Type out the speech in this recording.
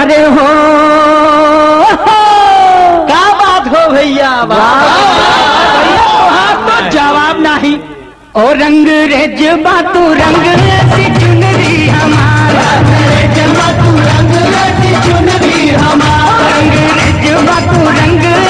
अरे हो क्या बात हो भैया, भैया तो जवाब नहीं। ओ रंग रेज बातू रंग ऐसी चुनरी हमारा, रंग रेज बातू रंग ऐसी चुनरी हमारा, रंग रेज बातू रंग